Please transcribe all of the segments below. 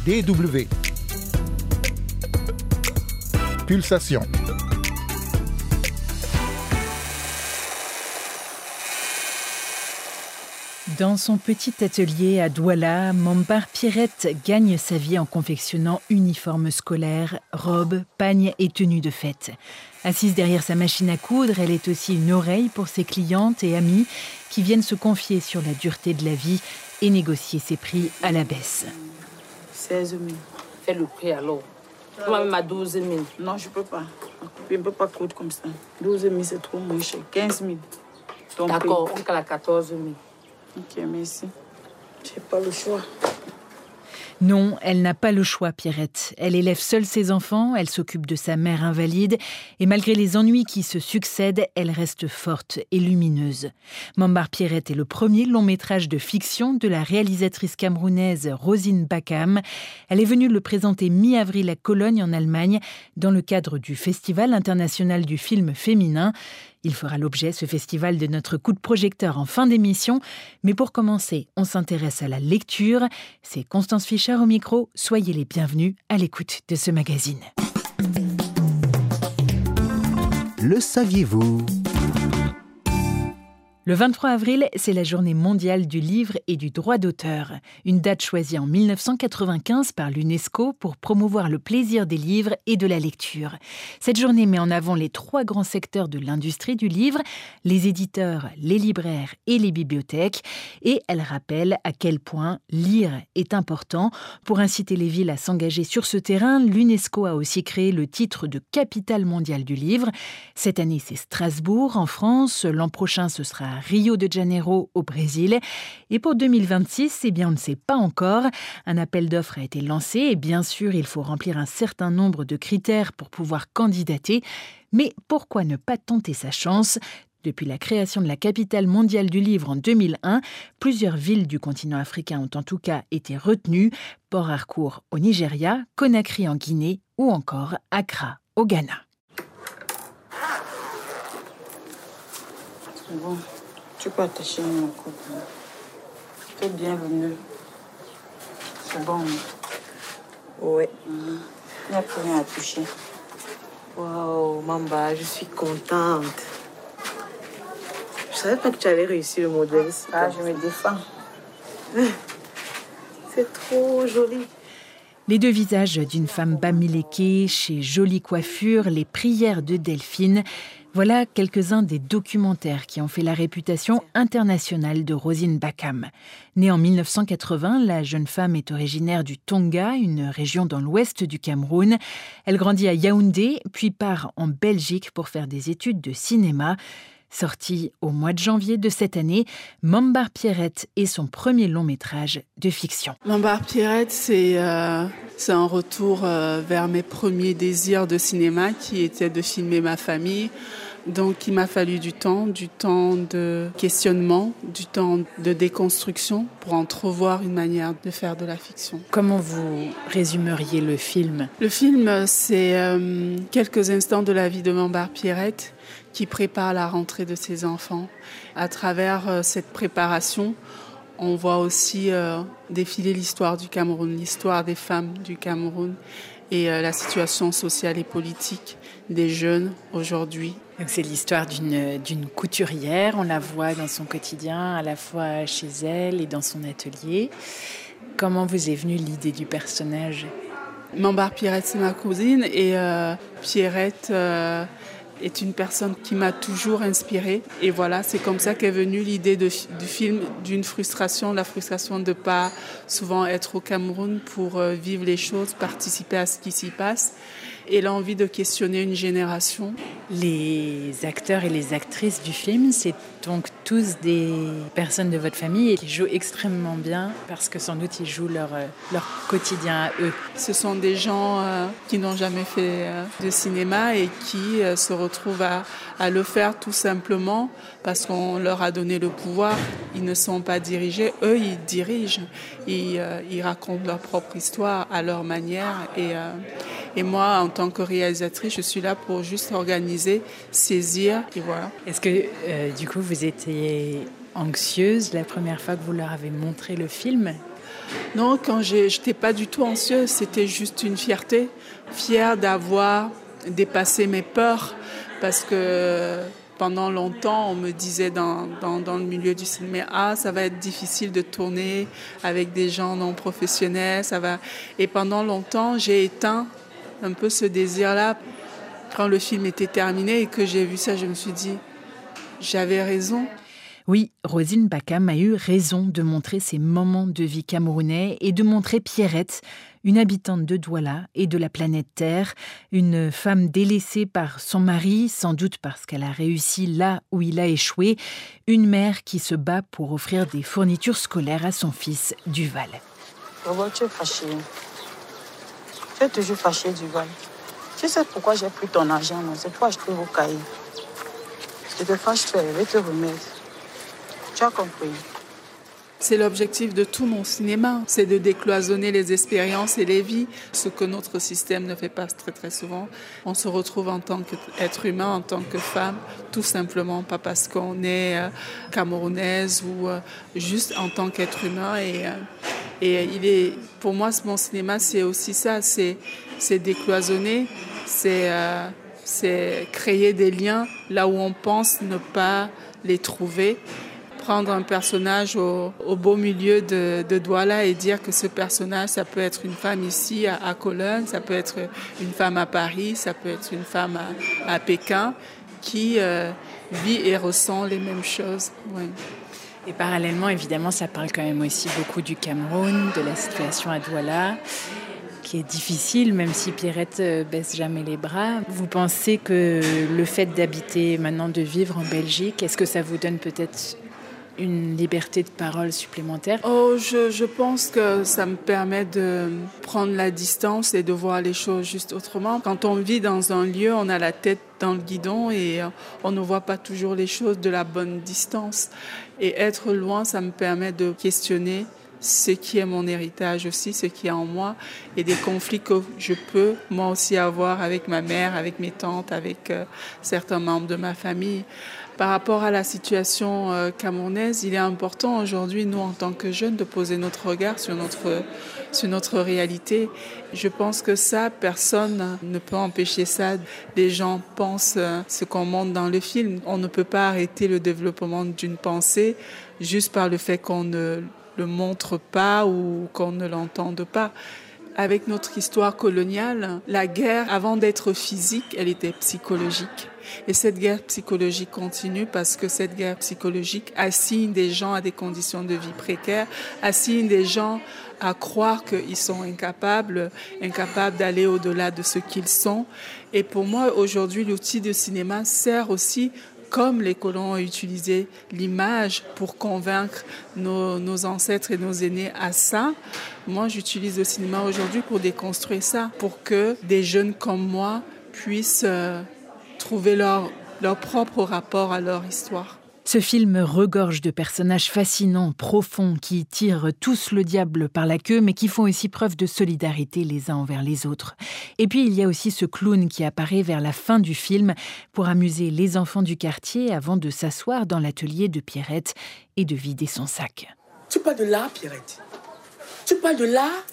DW. Pulsation. Dans son petit atelier à Douala, Mambar Pierrette gagne sa vie en confectionnant uniformes scolaires, robes, pagnes et tenues de fête. Assise derrière sa machine à coudre, elle est aussi une oreille pour ses clientes et amies qui viennent se confier sur la dureté de la vie et négocier ses prix à la baisse. 16 000. Fais le prix alors. Moi-même à 12 000. Non, je ne peux pas. Je ne peux pas coudre comme ça. 12 000, c'est trop moins cher. 15 000. D'accord, on est à 14 000. Ok, merci. Je n'ai pas le choix. Non, elle n'a pas le choix, Pierrette. Elle élève seule ses enfants, elle s'occupe de sa mère invalide et malgré les ennuis qui se succèdent, elle reste forte et lumineuse. Mambar Pierrette est le premier long métrage de fiction de la réalisatrice camerounaise Rosine Bakam. Elle est venue le présenter mi-avril à Cologne en Allemagne dans le cadre du Festival international du film féminin. Il fera l'objet, ce festival, de notre coup de projecteur en fin d'émission. Mais pour commencer, on s'intéresse à la lecture. C'est Constance Fischer au micro. Soyez les bienvenus à l'écoute de ce magazine. Le saviez-vous ? Le 23 avril, c'est la journée mondiale du livre et du droit d'auteur. Une date choisie en 1995 par l'UNESCO pour promouvoir le plaisir des livres et de la lecture. Cette journée met en avant les 3 grands secteurs de l'industrie du livre, les éditeurs, les libraires et les bibliothèques. Et elle rappelle à quel point lire est important. Pour inciter les villes à s'engager sur ce terrain, l'UNESCO a aussi créé le titre de capitale mondiale du livre. Cette année, c'est Strasbourg en France. L'an prochain, ce sera à Rio de Janeiro au Brésil. Et pour 2026, on ne sait pas encore. Un appel d'offres a été lancé et bien sûr, il faut remplir un certain nombre de critères pour pouvoir candidater. Mais pourquoi ne pas tenter sa chance ? Depuis la création de la capitale mondiale du livre en 2001, plusieurs villes du continent africain ont en tout cas été retenues. Port Harcourt au Nigeria, Conakry en Guinée ou encore Accra au Ghana. C'est bon. Tu peux attacher mon coude. Fais bien le nœud. C'est bon. Ouais. Il n'y a plus rien à toucher. Waouh, Mamba, je suis contente. Je savais pas que tu allais réussir le modèle. Ah, je me défends. C'est trop joli. Les 2 visages d'une femme bamileke chez Jolie Coiffure, les prières de Delphine. Voilà quelques-uns des documentaires qui ont fait la réputation internationale de Rosine Bakam. Née en 1980, la jeune femme est originaire du Tonga, une région dans l'ouest du Cameroun. Elle grandit à Yaoundé, puis part en Belgique pour faire des études de cinéma. Sorti au mois de janvier de cette année, Mambar Pierrette est son premier long métrage de fiction. Mambar Pierrette, c'est un retour vers mes premiers désirs de cinéma qui étaient de filmer ma famille. Donc il m'a fallu du temps de questionnement, du temps de déconstruction pour entrevoir une manière de faire de la fiction. Comment vous résumeriez le film ? Le film, c'est quelques instants de la vie de Mambar Pierrette qui prépare la rentrée de ses enfants. À travers cette préparation, on voit aussi défiler l'histoire du Cameroun, l'histoire des femmes du Cameroun et la situation sociale et politique des jeunes aujourd'hui. Donc c'est l'histoire d'une couturière, on la voit dans son quotidien, à la fois chez elle et dans son atelier. Comment vous est venue l'idée du personnage ? Mambar Pierrette, c'est ma cousine et Pierrette est une personne qui m'a toujours inspirée. Et voilà, c'est comme ça qu'est venue l'idée du film, d'une frustration, la frustration de ne pas souvent être au Cameroun pour vivre les choses, participer à ce qui s'y passe. Et l'envie de questionner une génération. Les acteurs et les actrices du film, c'est donc tous des personnes de votre famille et qui jouent extrêmement bien parce que sans doute ils jouent leur quotidien à eux. Ce sont des gens qui n'ont jamais fait de cinéma et qui se retrouvent à le faire tout simplement parce qu'on leur a donné le pouvoir. Ils ne sont pas dirigés, eux ils dirigent. Ils racontent leur propre histoire à leur manière et moi, en tant que réalisatrice, je suis là pour juste organiser, saisir, et voilà. Est-ce que, du coup, vous étiez anxieuse la première fois que vous leur avez montré le film ? Non, quand j'étais pas du tout anxieuse, c'était juste une fierté. Fière d'avoir dépassé mes peurs. Parce que pendant longtemps, on me disait dans le milieu du cinéma, ça va être difficile de tourner avec des gens non professionnels. Et pendant longtemps, j'ai éteint un peu ce désir-là. Quand le film était terminé et que j'ai vu ça, je me suis dit, j'avais raison. Oui, Rosine Bakam a eu raison de montrer ces moments de vie camerounais et de montrer Pierrette, une habitante de Douala et de la planète Terre, une femme délaissée par son mari, sans doute parce qu'elle a réussi là où il a échoué, une mère qui se bat pour offrir des fournitures scolaires à son fils Duval. Robert, tu es fâché. Tu es toujours fâché, Duval. Tu sais pourquoi j'ai pris ton argent, non? C'est toi que je trouve au cahier. Je te fâche, je vais te remettre. Tu as compris? C'est l'objectif de tout mon cinéma, c'est de décloisonner les expériences et les vies, ce que notre système ne fait pas très très souvent. On se retrouve en tant qu'être humain, en tant que femme, tout simplement, pas parce qu'on est camerounaise ou juste en tant qu'être humain. Et pour moi, mon cinéma, c'est aussi ça, c'est décloisonner, c'est créer des liens là où on pense ne pas les trouver. Prendre un personnage au beau milieu de Douala et dire que ce personnage, ça peut être une femme ici à Cologne, ça peut être une femme à Paris, ça peut être une femme à Pékin qui vit et ressent les mêmes choses. Ouais. Et parallèlement, évidemment, ça parle quand même aussi beaucoup du Cameroun, de la situation à Douala, qui est difficile, même si Pierrette baisse jamais les bras. Vous pensez que le fait d'habiter maintenant, de vivre en Belgique, est-ce que ça vous donne peut-être une liberté de parole supplémentaire? Je pense que ça me permet de prendre la distance et de voir les choses juste autrement. Quand on vit dans un lieu, on a la tête dans le guidon et on ne voit pas toujours les choses de la bonne distance. Et être loin, ça me permet de questionner ce qui est mon héritage aussi, ce qui est en moi, et des conflits que je peux moi aussi avoir avec ma mère, avec mes tantes, avec certains membres de ma famille. Par rapport à la situation camerounaise, il est important aujourd'hui, nous en tant que jeunes, de poser notre regard sur notre réalité. Je pense que ça, personne ne peut empêcher ça. Les gens pensent ce qu'on montre dans le film. On ne peut pas arrêter le développement d'une pensée juste par le fait qu'on ne le montre pas ou qu'on ne l'entende pas. Avec notre histoire coloniale, la guerre, avant d'être physique, elle était psychologique. Et cette guerre psychologique continue parce que cette guerre psychologique assigne des gens à des conditions de vie précaires, assigne des gens à croire qu'ils sont incapables d'aller au-delà de ce qu'ils sont. Et pour moi, aujourd'hui, l'outil de cinéma sert aussi, comme les colons ont utilisé l'image pour convaincre nos ancêtres et nos aînés à ça. Moi, j'utilise le cinéma aujourd'hui pour déconstruire ça, pour que des jeunes comme moi puissent trouver leur propre rapport à leur histoire. Ce film regorge de personnages fascinants, profonds, qui tirent tous le diable par la queue, mais qui font aussi preuve de solidarité les uns envers les autres. Et puis il y a aussi ce clown qui apparaît vers la fin du film pour amuser les enfants du quartier avant de s'asseoir dans l'atelier de Pierrette et de vider son sac. Tu parles de l'art, Pierrette? Tu parles de l'art?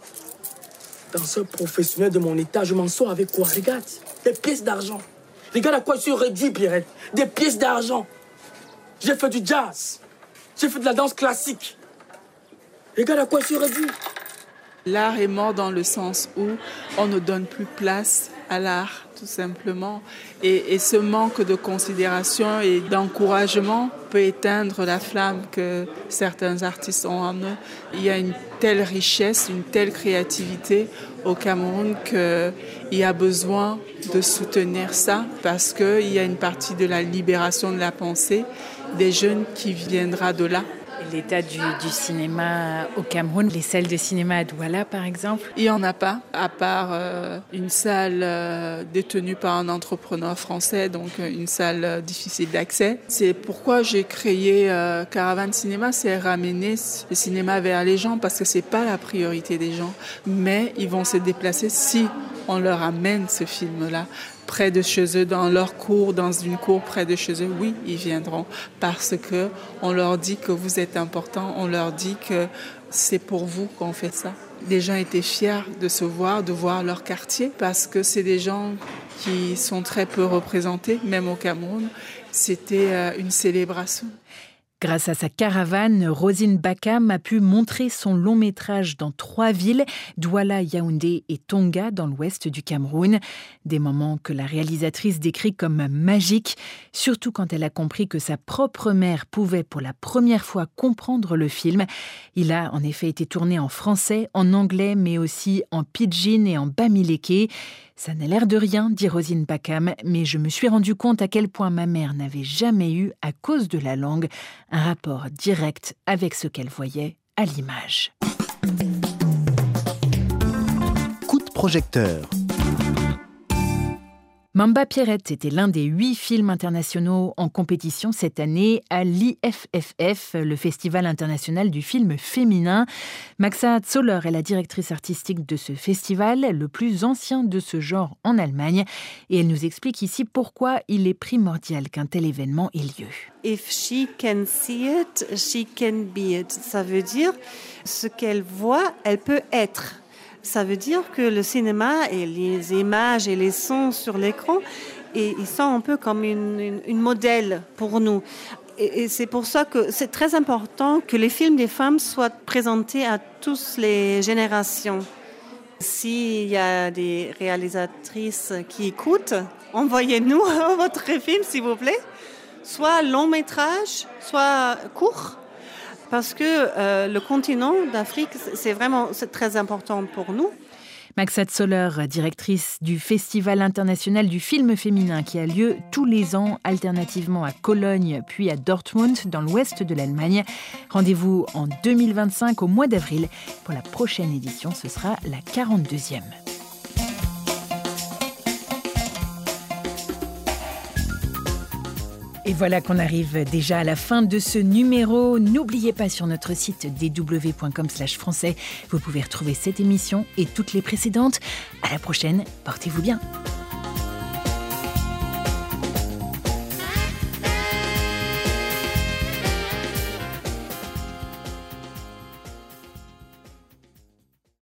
Danseur professionnel de mon état, je m'en sors avec quoi? Regarde, des pièces d'argent. Regarde à quoi je suis réduit, Pierrette. Des pièces d'argent. J'ai fait du jazz. J'ai fait de la danse classique. Regarde à quoi je suis réduit. L'art est mort dans le sens où on ne donne plus place à l'art, tout simplement. Et ce manque de considération et d'encouragement peut éteindre la flamme que certains artistes ont en eux. Il y a une telle richesse, une telle créativité au Cameroun qu'il y a besoin de soutenir ça parce qu'il y a une partie de la libération de la pensée des jeunes qui viendra de là. L'état du cinéma au Cameroun, les salles de cinéma à Douala par exemple? Il n'y en a pas, à part une salle détenue par un entrepreneur français, donc une salle difficile d'accès. C'est pourquoi j'ai créé Caravane Cinéma, c'est ramener le cinéma vers les gens parce que ce n'est pas la priorité des gens, mais ils vont se déplacer si on leur amène ce film-là près de chez eux, dans leur cour, dans une cour près de chez eux, oui, ils viendront parce que on leur dit que vous êtes important, on leur dit que c'est pour vous qu'on fait ça. Les gens étaient fiers de voir leur quartier, parce que c'est des gens qui sont très peu représentés, même au Cameroun. C'était une célébration. Grâce à sa caravane, Rosine Bakam a pu montrer son long métrage dans 3 villes, Douala, Yaoundé et Tonga, dans l'ouest du Cameroun. Des moments que la réalisatrice décrit comme magiques, surtout quand elle a compris que sa propre mère pouvait pour la première fois comprendre le film. Il a en effet été tourné en français, en anglais, mais aussi en pidgin et en bamileke. Ça n'a l'air de rien, dit Rosine Bakam, mais je me suis rendu compte à quel point ma mère n'avait jamais eu, à cause de la langue, un rapport direct avec ce qu'elle voyait à l'image. Coup de projecteur. Mamba Pierrette était l'un des 8 films internationaux en compétition cette année à l'IFFF, le Festival international du film féminin. Maxa Zoller est la directrice artistique de ce festival, le plus ancien de ce genre en Allemagne. Et elle nous explique ici pourquoi il est primordial qu'un tel événement ait lieu. If she can see it, she can be it. Ça veut dire, ce qu'elle voit, elle peut être. Ça veut dire que le cinéma et les images et les sons sur l'écran, et ils sont un peu comme une modèle pour nous. Et c'est pour ça que c'est très important que les films des femmes soient présentés à toutes les générations. S'il y a des réalisatrices qui écoutent, envoyez-nous votre film, s'il vous plaît. Soit long métrage, soit court. Parce que le continent d'Afrique, c'est très important pour nous. Maxa Zoller, directrice du Festival international du film féminin qui a lieu tous les ans, alternativement à Cologne puis à Dortmund, dans l'ouest de l'Allemagne. Rendez-vous en 2025 au mois d'avril. Pour la prochaine édition, ce sera la 42e. Et voilà qu'on arrive déjà à la fin de ce numéro. N'oubliez pas, sur notre site dw.com/français, vous pouvez retrouver cette émission et toutes les précédentes. À la prochaine, portez-vous bien.